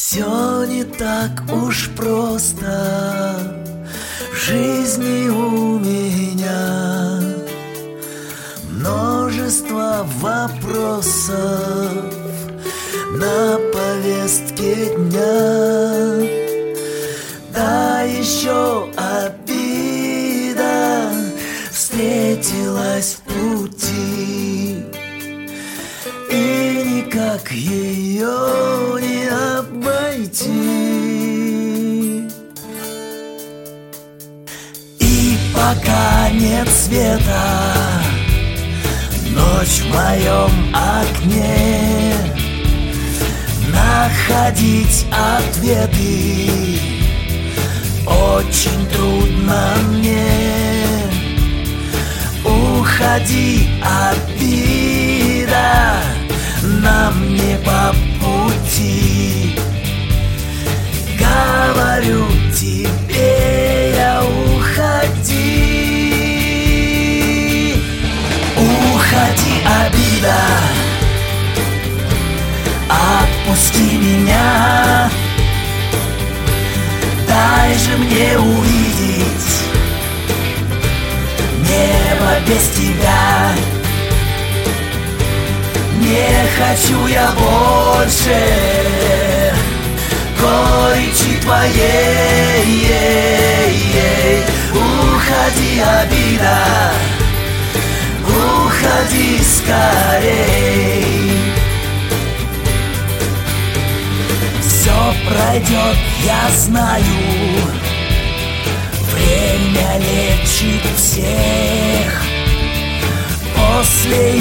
Все не так уж просто в жизни у меня. Множество вопросов на повестке дня. Да еще обида встретилась в пути, и никак ее не обойти. И пока нет света, ночь в моем окне, находить ответы очень трудно мне. Уходи, обида, нам не по пути. Говорю тебе я, уходи. Уходи, обида, отпусти меня. Дай же мне увидеть небо без тебя. Не хочу я больше горечи твоей. Уходи, обида, уходи скорей. Все пройдет, я знаю, время лечит всех. После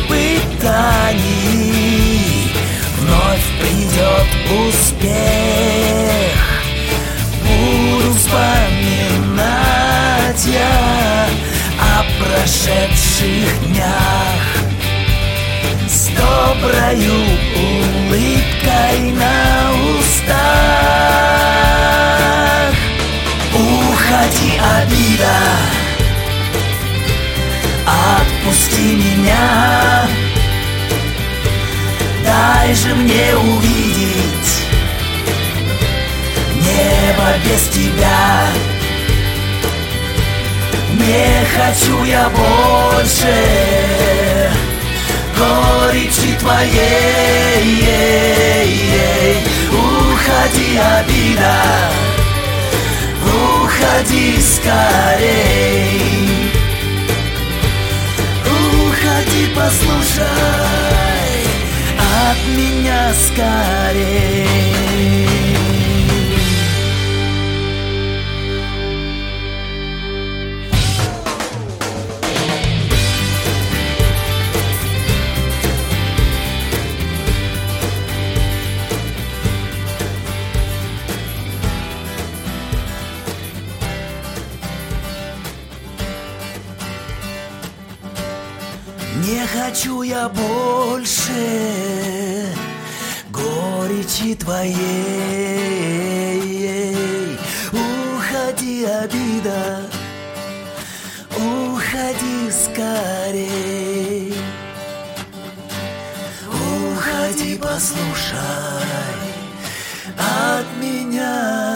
испытаний вновь придет успех. Буду вспоминать я о прошедших днях с доброю улыбкой на устах. Уходи, обида, отпусти меня. Дай же мне увидеть небо без тебя. Не хочу я больше горечи твоей. Уходи, обида, уходи скорей. Уходи, послушай от меня скорей. Не хочу я больше горечи твоей. Уходи, обида, уходи скорей. Уходи, послушай от меня